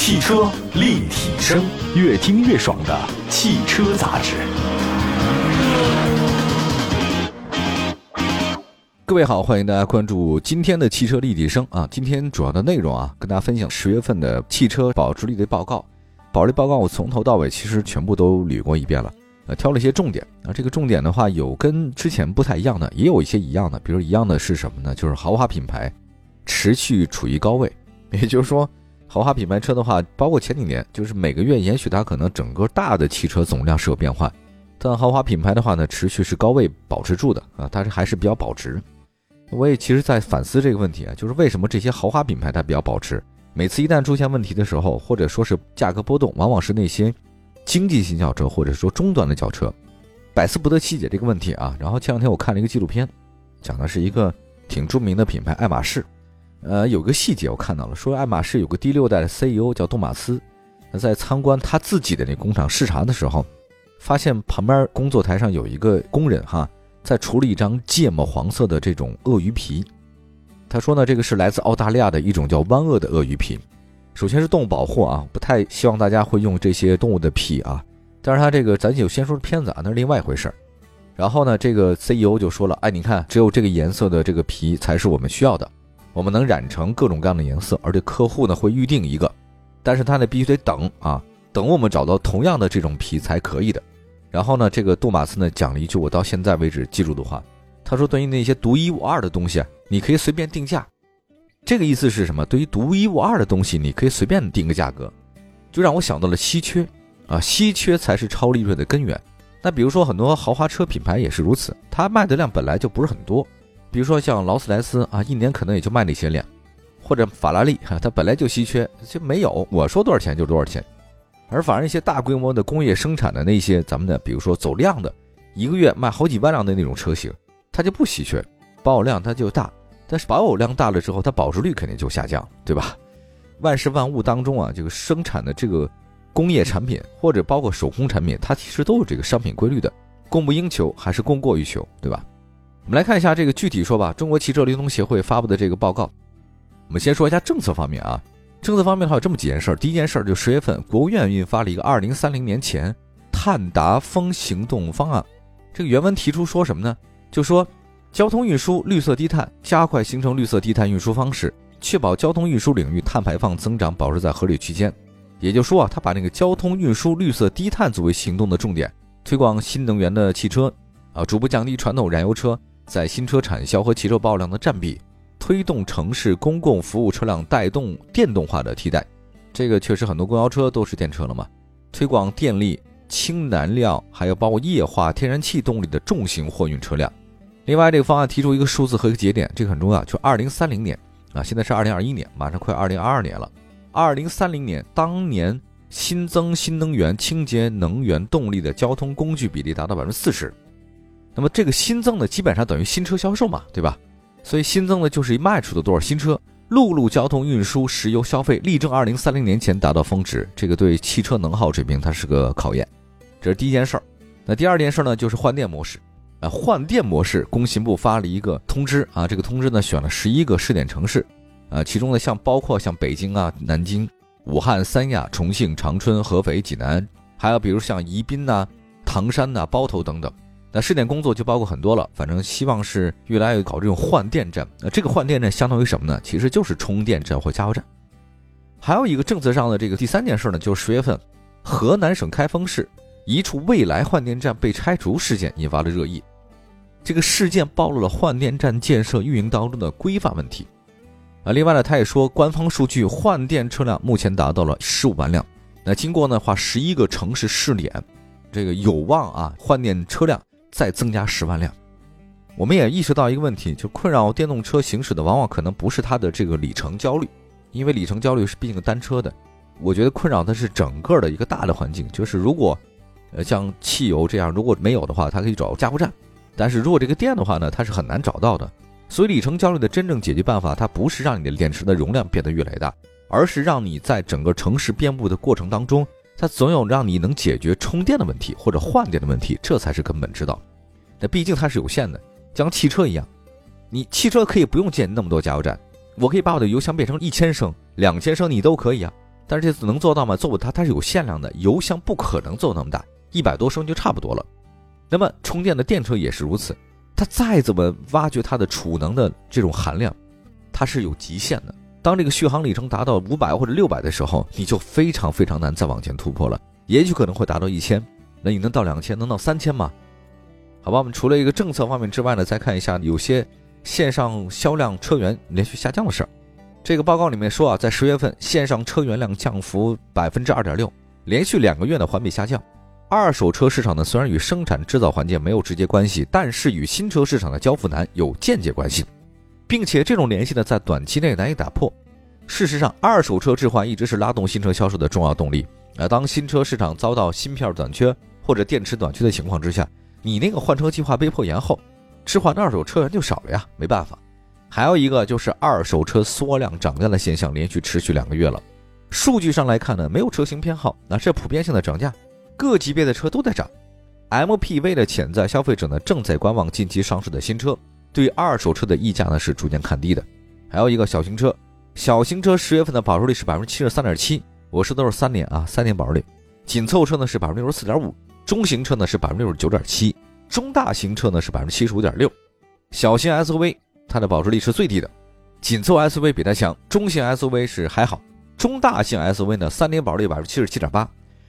汽车立体声，越听越爽的汽车杂志。 各位好，欢迎大家关注今天的汽车立体声啊。今天主要的内容啊，跟大家分享10月份的汽车保值率的报告。保值率报告我从头到尾其实全部都捋过一遍了，挑了一些重点啊。这个重点的话，有跟之前不太一样的，也有一些一样的。比如一样的是什么呢？就是豪华品牌持续处于高位，也就是说，豪华品牌车的话，包括前几年，就是每个月也许它可能整个大的汽车总量是有变化，但豪华品牌的话呢，持续是高位保持住的啊，它还是比较保值。我也其实在反思这个问题啊，就是为什么这些豪华品牌它比较保值？每次一旦出现问题的时候，或者说是价格波动，往往是那些经济型轿车或者说中端的轿车，百思不得其解这个问题啊。然后前两天我看了一个纪录片，讲的是一个挺著名的品牌爱马仕。有个细节我看到了，说爱马仕有个第6代的 CEO 叫杜马斯，在参观他自己的那工厂视察的时候，发现旁边工作台上有一个工人在处理一张芥末黄色的这种鳄鱼皮。他说呢，这个是来自澳大利亚的一种叫湾鳄的鳄鱼皮。首先是动物保护啊，不太希望大家会用这些动物的皮啊。但是他这个咱就先说片子啊，那是另外一回事。然后呢，这个 CEO 就说了，你看，只有这个颜色的这个皮才是我们需要的，我们能染成各种各样的颜色，而且客户呢会预定一个，但是他呢必须得等我们找到同样的这种皮才可以的。然后呢，这个杜马斯呢讲了一句我到现在为止记住的话，他说对于那些独一无二的东西，你可以随便定价。这个意思是什么？对于独一无二的东西，你可以随便定个价格，就让我想到了稀缺啊，稀缺才是超利润的根源。那比如说很多豪华车品牌也是如此，它卖的量本来就不是很多，比如说像劳斯莱斯啊，一年可能也就卖那些量，或者法拉利它本来就稀缺，就没有我说多少钱就多少钱。而反而一些大规模的工业生产的那些咱们的，比如说走量的，一个月卖好几万辆的那种车型，它就不稀缺，保有量它就大，但是保有量大了之后，它保值率肯定就下降，对吧？万事万物当中啊，这个生产的这个工业产品或者包括手工产品，它其实都有这个商品规律的，供不应求还是供过于求，对吧？我们来看一下这个具体说吧，中国汽车流通协会发布的这个报告。我们先说一下政策方面啊，政策方面的话有这么几件事。第一件事就10月份，国务院印发了一个2030年前碳达峰行动方案。这个原文提出说什么呢？就说交通运输绿色低碳，加快形成绿色低碳运输方式，确保交通运输领域碳排放增长保持在合理区间。也就是说他把那个交通运输绿色低碳作为行动的重点，推广新能源的汽车逐步降低传统燃油车在新车产销和汽车保有量的占比，推动城市公共服务车辆带动电动化的替代。这个确实很多公交车都是电车了嘛。推广电力、氢燃料，还有包括液化天然气动力的重型货运车辆。另外这个方案提出一个数字和一个节点，这个很重要，就2030年现在是2021年，马上快2022年了。2030年当年新增新能源清洁能源动力的交通工具比例达到 40%。 那么这个新增的基本上等于新车销售嘛，对吧？所以新增的就是卖出的多少新车。陆路交通运输石油消费力争2030年前达到峰值，这个对汽车能耗水平它是个考验，这是第一件事儿。那第二件事呢，就是换电模式。换电模式，工信部发了一个通知这个通知呢选了11个试点城市，其中呢包括像北京南京、武汉、三亚、重庆、长春、合肥、济南，还有比如像宜宾唐山包头等等。那试点工作就包括很多了，反正希望是越来越搞这种换电站。这个换电站相当于什么呢？其实就是充电站或加油站。还有一个政策上的这个第三件事呢，就是10月份，河南省开封市一处未来换电站被拆除事件引发了热议。这个事件暴露了换电站建设运营当中的规范问题。另外呢，他也说官方数据换电车辆目前达到了15万辆。那经过11个城市试点，这个有望换电车辆再增加10万辆。我们也意识到一个问题，就困扰电动车行驶的往往可能不是它的这个里程焦虑，因为里程焦虑是毕竟单车的。我觉得困扰的是整个的一个大的环境，就是如果像汽油这样如果没有的话，它可以找加油站，但是如果这个电的话呢，它是很难找到的。所以里程焦虑的真正解决办法，它不是让你的电池的容量变得越来越大，而是让你在整个城市遍布的过程当中，它总有让你能解决充电的问题或者换电的问题，这才是根本之道。那毕竟它是有限的，像汽车一样，你汽车可以不用建那么多加油站，我可以把我的油箱变成1000升、2000升你都可以但但是这次能做到吗？做不到，它是有限量的，油箱不可能做那么大，100多升就差不多了。那么充电的电车也是如此，它再怎么挖掘它的储能的这种含量，它是有极限的。当这个续航里程达到500或者600的时候，你就非常非常难再往前突破了，也许可能会达到1000，那你能到2000，能到3000吗？好吧，我们除了一个政策方面之外呢，再看一下有些线上销量车源连续下降的事儿。这个报告里面说啊，在10月份线上车源量降幅 2.6%， 连续2个月的环比下降。二手车市场呢，虽然与生产制造环节没有直接关系，但是与新车市场的交付难有间接关系，并且这种联系呢，在短期内难以打破。事实上，二手车置换一直是拉动新车销售的重要动力。当新车市场遭到芯片短缺或者电池短缺的情况之下，你那个换车计划被迫延后，置换的二手车源就少了呀，没办法。还有一个就是二手车缩量涨价的现象连续持续2个月了。数据上来看呢，没有车型偏好，那是普遍性的涨价，各级别的车都在涨。MPV 的潜在消费者呢，正在观望近期上市的新车，对二手车的溢价呢是逐渐看低的。还有一个小型车10月份的保值率是 73.7%， 我说都是3年啊，3年保值率。紧凑车呢是 64.5%， 中型车呢是 69.7%， 中大型车呢是 75.6%。 小型 SUV 它的保值率是最低的，紧凑 SUV 比它强，中型 SUV 是还好，中大型 SUV 呢3年保值率 77.8%，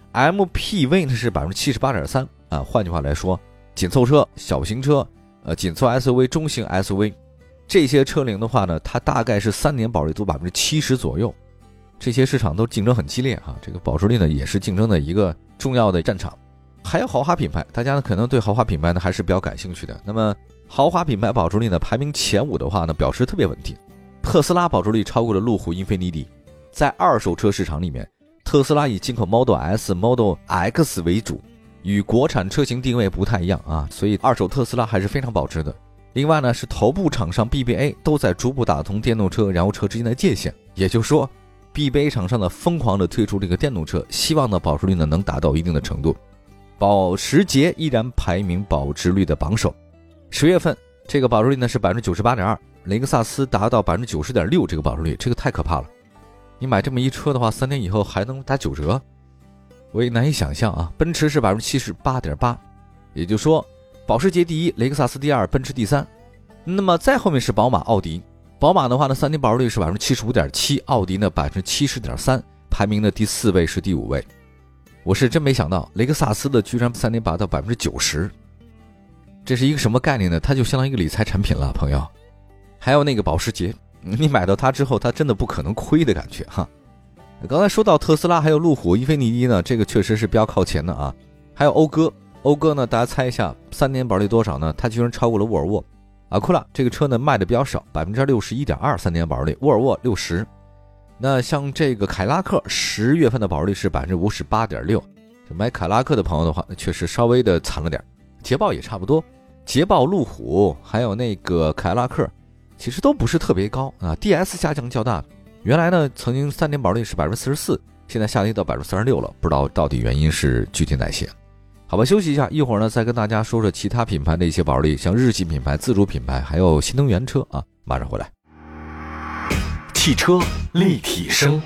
MPV 呢是 78.3%。 换句话来说，紧凑车、小型车、紧凑 SUV、中型 SUV 这些车龄的话呢，它大概是3年保值率都 70% 左右。这些市场都竞争很激烈啊，这个保值率呢也是竞争的一个重要的战场。还有豪华品牌，大家呢可能对豪华品牌呢还是比较感兴趣的。那么豪华品牌保值率呢排名前5的话呢，表示特别稳定。特斯拉保值率超过了路虎、英菲尼迪。在二手车市场里面，特斯拉以进口 Model S、Model X 为主，与国产车型定位不太一样啊，所以二手特斯拉还是非常保值的。另外呢，是头部厂商 BBA 都在逐步打通电动车、燃油车之间的界限，也就是说 BBA 厂商呢疯狂的推出这个电动车，希望呢保值率呢能达到一定的程度。保时捷依然排名保值率的榜首，10月份这个保值率呢是 98.2%， 雷克萨斯达到 90.6%， 这个保值率，这个太可怕了。你买这么一车的话，3年以后还能打9折，我也难以想象啊。奔驰是 78.8%， 也就是说保时捷第一，雷克萨斯第二，奔驰第三。那么再后面是宝马、奥迪。宝马的话呢，3年保值率是 75.7%， 奥迪呢 70.3%， 排名的第4位是第5位。我是真没想到雷克萨斯的居然3年达到 90%， 这是一个什么概念呢？它就相当于一个理财产品了，朋友。还有那个保时捷，你买到它之后，它真的不可能亏的感觉哈。刚才说到特斯拉还有路虎、英菲尼迪呢，这个确实是比较靠前的啊。还有讴歌呢，大家猜一下3年保值率多少呢？它居然超过了沃尔沃。阿库拉这个车呢卖的比较少， 61.2%， 3年保值率，沃尔沃60%。那像这个凯拉克10月份的保值率是 58.6%， 买凯拉克的朋友的话确实稍微的惨了点。捷豹也差不多，捷豹、路虎还有那个凯拉克其实都不是特别高啊。 DS 下降较大，原来呢曾经3年保值率是 44%， 现在下跌到 46% 了，不知道到底原因是具体哪些。好吧，休息一下，一会儿呢再跟大家说说其他品牌的一些保值率，像日系品牌、自主品牌还有新能源车啊，马上回来。 汽车立体声，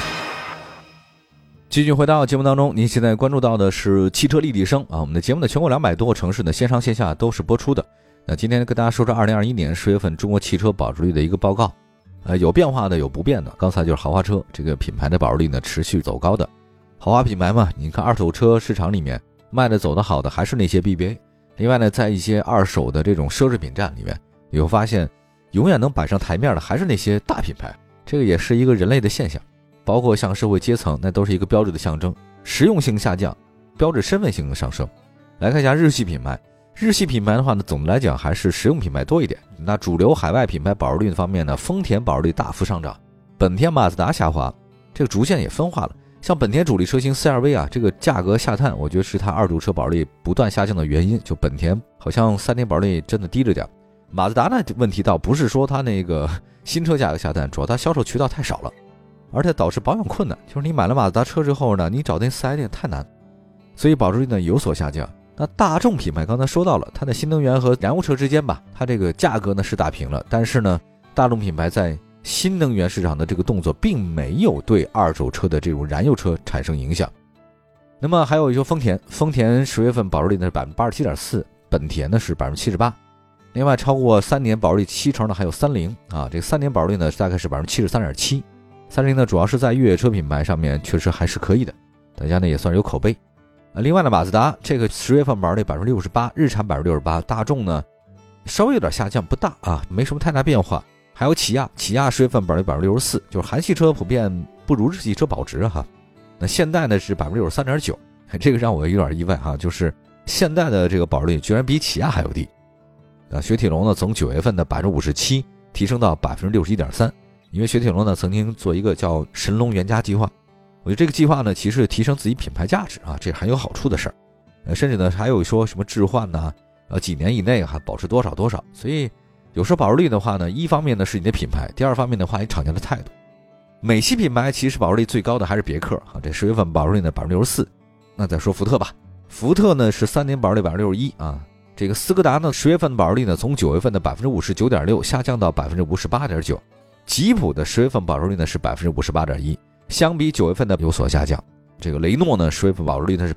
继续回到节目当中，您现在关注到的是汽车立体声啊。我们的节目呢，全国200多个城市呢，线上线下都是播出的。那今天跟大家说说2021年10月份中国汽车保值率的一个报告。有变化的，有不变的。刚才就是豪华车这个品牌的保值率呢持续走高的。豪华品牌嘛，你看二手车市场里面卖的走得好的还是那些 BBA。另外呢，在一些二手的这种奢侈品站里面，你会发现永远能摆上台面的还是那些大品牌。这个也是一个人类的现象，包括像社会阶层，那都是一个标志的象征。实用性下降，标志身份性的上升。来看一下日系品牌，日系品牌的话呢，总的来讲还是实用品牌多一点。那主流海外品牌保值率方面呢，丰田保值率大幅上涨，本田、马自达下滑，这个逐渐也分化了。像本田主力车型 CR-V 啊，这个价格下探，我觉得是它二手车保值率不断下降的原因。就本田好像3年保值率真的低了点。马自达呢，问题倒不是说它那个新车价格下探，主要它销售渠道太少了，而且导致保养困难。就是你买了马自达车之后呢，你找那 4S 店太难，所以保值率呢有所下降。那大众品牌刚才说到了，它的新能源和燃油车之间吧，它这个价格呢是打平了，但是呢，大众品牌在新能源市场的这个动作并没有对二手车的这种燃油车产生影响。那么还有说丰田10月份保值率呢是 87.4%， 本田呢是 78%。另外超过3年保值率7成的还有三菱啊，这个3年保值率呢大概是 73.7%。三菱呢主要是在越野车品牌上面确实还是可以的，大家呢也算是有口碑。另外呢马自达这个10月份保值率 68%， 日产 68%， 大众呢稍微有点下降，不大啊，没什么太大变化。还有起亚10月份保值率 64%， 就是韩系车普遍不如日系车保值哈。那现代呢是 63.9%， 这个让我有点意外哈，就是现代的这个保值率居然比起亚还要低。雪铁龙呢从9月份的 57% 提升到 61.3%， 因为雪铁龙呢曾经做一个叫神龙原家计划，我觉得这个计划呢其实提升自己品牌价值啊，这很有好处的事儿。甚至呢还有说什么置换呢几年以内还保持多少多少，所以有时候保值率的话呢，一方面呢是你的品牌，第二方面的话你厂家的态度。美系品牌其实保值率最高的还是别克啊，这10月份保值率呢 64%。 那再说福特吧，福特呢是3年保值率 61% 啊。这个斯柯达呢10月份的保值率呢从9月份的 59.6% 下降到 58.9%。 吉普的10月份保值率呢是 58.1%， 相比9月份的有所下降。这个雷诺呢10月份保值率呢是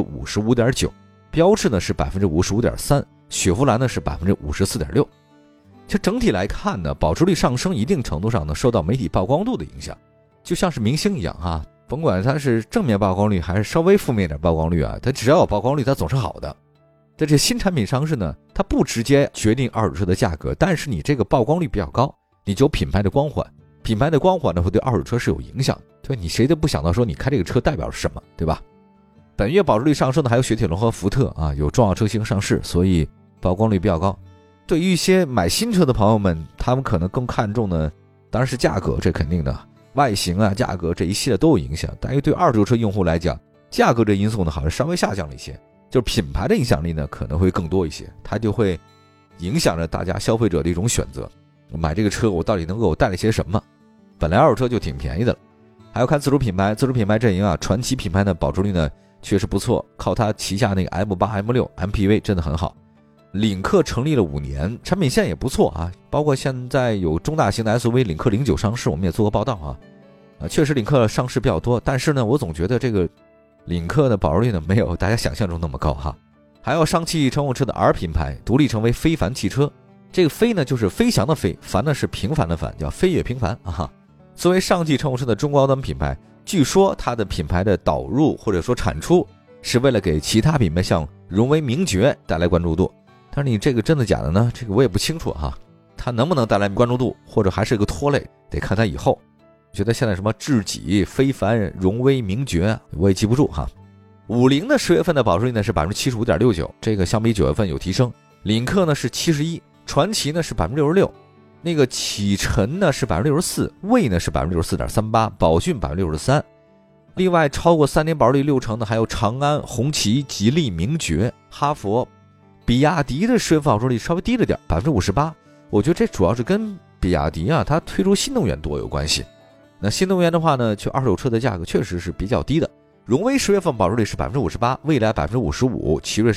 55.9%， 标致呢是 55.3%， 雪佛兰呢是 54.6%。其实整体来看呢，保值率上升一定程度上呢受到媒体曝光度的影响，就像是明星一样啊，甭管它是正面曝光率还是稍微负面点曝光率啊，它只要有曝光率它总是好的。在这新产品上市呢，它不直接决定二手车的价格，但是你这个曝光率比较高，你就有品牌的光环，品牌的光环呢会对二手车是有影响的，对你谁都不想到说你开这个车代表什么，对吧？本月保值率上升的还有雪铁龙和福特啊，有重要车型上市，所以曝光率比较高。对于一些买新车的朋友们，他们可能更看重的当然是价格，这肯定的，外形啊价格这一系列都有影响。但是对二手车用户来讲，价格这因素呢好像稍微下降了一些，就是品牌的影响力呢可能会更多一些，它就会影响着大家消费者的一种选择。买这个车我到底能给我带来些什么？本来二手车就挺便宜的了。还要看自主品牌阵营啊，传祺品牌的保值率呢确实不错，靠它旗下那个 M8、M6 MPV 真的很好。领克成立了5年，产品线也不错啊，包括现在有中大型的 SUV 领克09上市，我们也做过报道啊。确实领克上市比较多，但是呢我总觉得这个领克的保值率呢没有大家想象中那么高哈。还有上汽乘用车的 R 品牌独立成为非凡汽车，这个飞呢就是飞翔的飞，凡呢是平凡的凡，叫飞跃平凡啊。作为上汽乘用车的中高端品牌，据说它的品牌的导入或者说产出是为了给其他品牌像荣威、名爵带来关注度。但是你这个真的假的呢？这个我也不清楚哈，它能不能带来关注度，或者还是一个拖累，得看它以后。觉得现在什么智己、非凡、荣威、名爵，我也记不住哈。50的10月份的保值率呢是 75.69%， 这个相比9月份有提升。领克呢是 71%， 传祺呢是 66%， 那个启辰呢是 64%， 魏呢是 64.38%， 宝骏 63%。另外超过3年保值率6成的还有长安、红旗、吉利、名爵、哈佛。比亚迪的10月份保值率稍微低了点 58%， 我觉得这主要是跟比亚迪啊它推出新能源多有关系。那新能源的话呢，就二手车的价格确实是比较低的。荣威10月份保值率是 58%， 蔚来 55%， 奇瑞是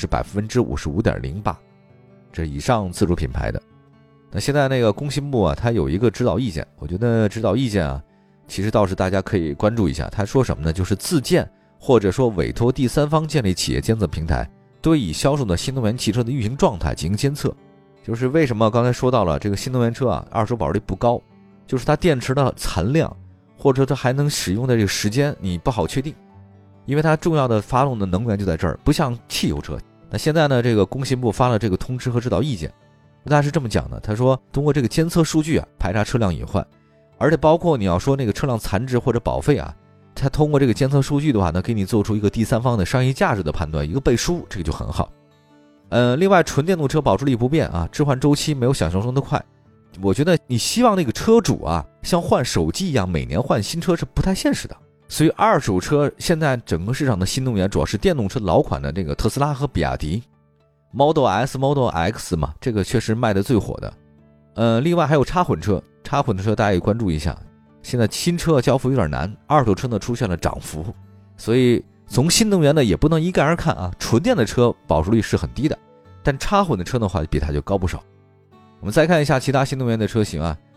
55.08%， 这以上自主品牌的。那现在那个工信部啊，它有一个指导意见，我觉得指导意见啊其实倒是大家可以关注一下。他说什么呢？就是自建或者说委托第三方建立企业监测平台，对已销售的新能源汽车的运行状态进行监测。就是为什么刚才说到了这个新能源车啊二手保值率不高，就是它电池的残量或者它还能使用的这个时间你不好确定，因为它重要的发动的能源就在这儿，不像汽油车。那现在呢这个工信部发了这个通知和指导意见，他是这么讲的，他说通过这个监测数据啊排查车辆隐患，而且包括你要说那个车辆残值或者保费啊，它通过这个监测数据的话呢给你做出一个第三方的商业价值的判断，一个背书，这个就很好。另外纯电动车保值率不变啊，置换周期没有想象中的快。我觉得你希望那个车主啊像换手机一样每年换新车是不太现实的，所以二手车现在整个市场的新能源主要是电动车老款的这个特斯拉和比亚迪 Model S、Model X 嘛，这个确实卖的最火的。另外还有插混车大家也关注一下，现在新车交付有点难，二手车呢出现了涨幅，所以从新能源呢也不能一概而看啊，纯电的车保值率是很低的，但插混的车的话比它就高不少。我们再看一下其他新能源的车型啊，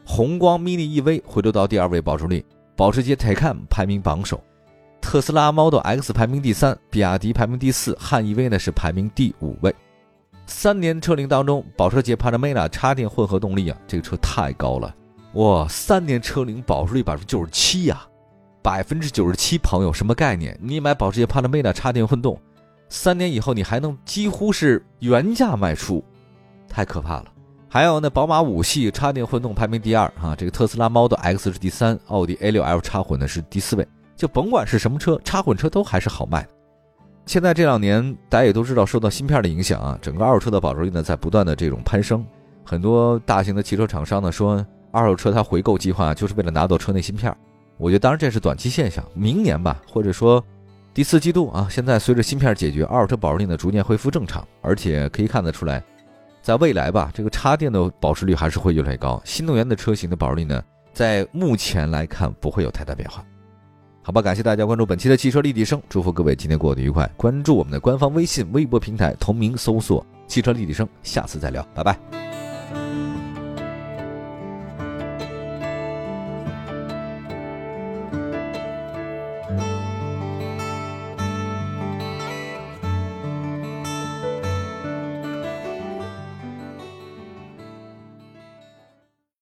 宏光 mini EV 回流到第2位保值率，保时捷 Taycan 排名榜首，特斯拉 Model X 排名第3，比亚迪排名第4，汉 EV 呢是排名第5位。3年车龄当中，保时捷 Panamera 插电混合动力啊，这个车太高了，哇，3年车龄保值率97%呀，97%朋友什么概念？你买保时捷 Panamera 插电混动，3年以后你还能几乎是原价卖出，太可怕了。还有呢，宝马5系插电混动排名第2啊，这个特斯拉 Model X 是第3，奥迪 A6L 插混呢是第4位。就甭管是什么车，插混车都还是好卖的。现在这2年大家也都知道，受到芯片的影响啊，整个二手车的保值率呢在不断的这种攀升。很多大型的汽车厂商呢说，二手车它回购计划就是为了拿到车内芯片。我觉得当然这是短期现象，明年吧，或者说第4季度啊，现在随着芯片解决，二手车保值率呢逐渐恢复正常，而且可以看得出来，在未来吧，这个插电的保值率还是会越来越高，新能源的车型的保值率呢，在目前来看不会有太大变化。好吧，感谢大家关注本期的汽车立体声，祝福各位今天过得愉快。关注我们的官方微信、微博平台，同名搜索汽车立体声，下次再聊，拜拜。